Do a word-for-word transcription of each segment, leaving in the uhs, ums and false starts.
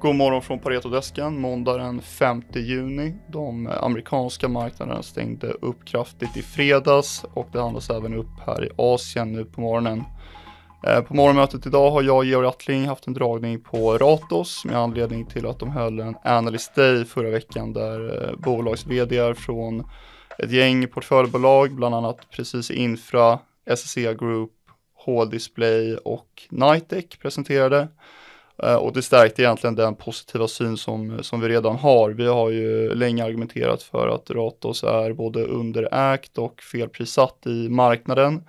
God morgon från Paretodesken, måndag den femte juni. De amerikanska marknaderna stängde upp kraftigt i fredags och det handlas även upp här i Asien nu på morgonen. På morgonmötet idag har jag och Georg Attling haft en dragning på Ratos med anledning till att de höll en Analyst Day förra veckan där bolags-vd:ar från ett gäng portföljbolag, bland annat Precis Infra, S S E Group, H L Display och Knightec presenterade. Och det stärkte egentligen den positiva syn som, som vi redan har. Vi har ju länge argumenterat för att Ratos är både underägt och felprissatt i marknaden.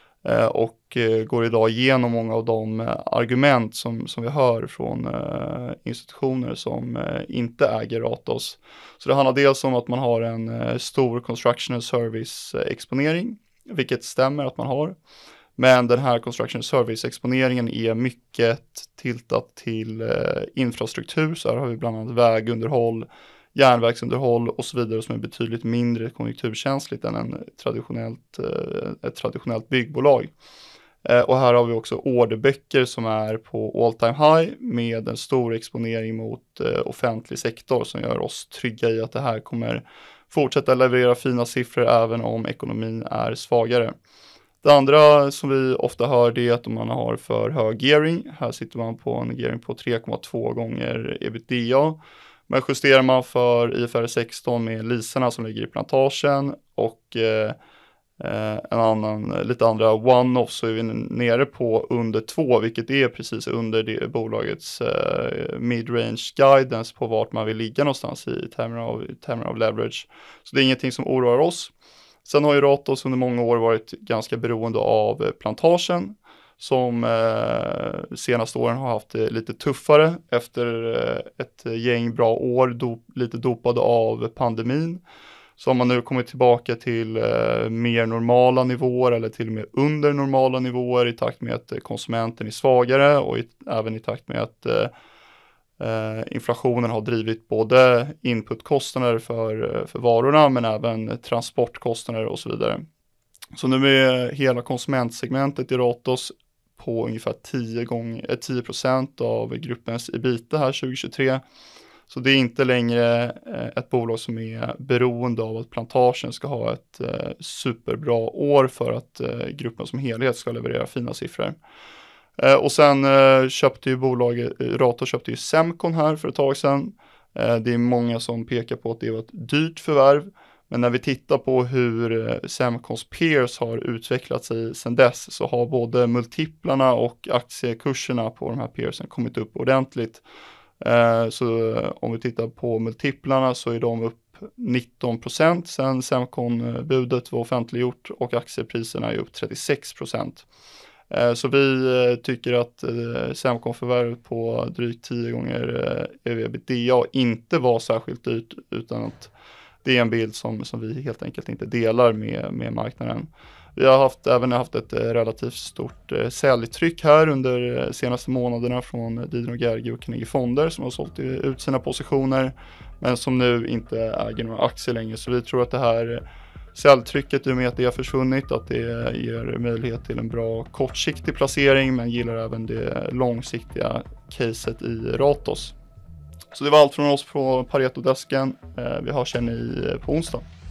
Och går idag igenom många av de argument som, som vi hör från institutioner som inte äger Ratos. Så det handlar dels om att man har en stor construction and service exponering, vilket stämmer att man har. Men den här construction and service exponeringen är mycket tiltat till eh, infrastruktur. Så här har vi bland annat vägunderhåll, järnvägsunderhåll och så vidare som är betydligt mindre konjunkturkänsligt än en traditionellt, eh, ett traditionellt byggbolag. Eh, och här har vi också orderböcker som är på all time high med en stor exponering mot eh, offentlig sektor som gör oss trygga i att det här kommer fortsätta leverera fina siffror även om ekonomin är svagare. Det andra som vi ofta hör det är att om man har för hög gearing. Här sitter man på en gearing på tre komma två gånger ebitda. Men justerar man för I F R S sexton med leaserna som ligger i plantagen och eh, en annan, lite andra one-off så är vi nere på under två, vilket är precis under det bolagets eh, mid-range guidance på vart man vill ligga någonstans i termer av, i termer av leverage. Så det är ingenting som oroar oss. Sen har ju Ratos under många år varit ganska beroende av plantagen som eh, senaste åren har haft det lite tuffare efter eh, ett gäng bra år, do, lite dopade av pandemin. Så har man nu kommit tillbaka till eh, mer normala nivåer eller till och med under normala nivåer i takt med att konsumenten är svagare och i, även i takt med att eh, Uh, inflationen har drivit både inputkostnader för, för varorna men även transportkostnader och så vidare. Så nu är hela konsumentsegmentet i Ratos på ungefär tio, gånger, tio procent av gruppens ebitda här tjugohundratjugotre. Så det är inte längre uh, ett bolag som är beroende av att plantagen ska ha ett uh, superbra år för att uh, gruppen som helhet ska leverera fina siffror. Eh, och sen eh, köpte ju bolaget, Ratos köpte ju Semcon här för ett tag sedan. Eh, det är många som pekar på att det var ett dyrt förvärv. Men när vi tittar på hur eh, Semcons peers har utvecklat sig sedan dess så har både multiplarna och aktiekurserna på de här peersen kommit upp ordentligt. Eh, så eh, om vi tittar på multiplarna så är de upp nitton procent sedan Semcon-budet var offentliggjort och aktiepriserna är upp trettiosex procent. Så vi tycker att Semcon-förvärvet på drygt tio gånger ebitda inte var särskilt dyrt utan att det är en bild som, som vi helt enkelt inte delar med, med marknaden. Vi har haft, även haft ett relativt stort säljtryck här under de senaste månaderna från Didner och Gerge och Carnegie Fonder som har sålt ut sina positioner men som nu inte äger några aktier längre. Så vi tror att det här säljtrycket i och med att det har försvunnit, att det ger möjlighet till en bra kortsiktig placering men gillar även det långsiktiga caset i Ratos. Så det var allt från oss på Paretodesken. Vi hörs igen på onsdag.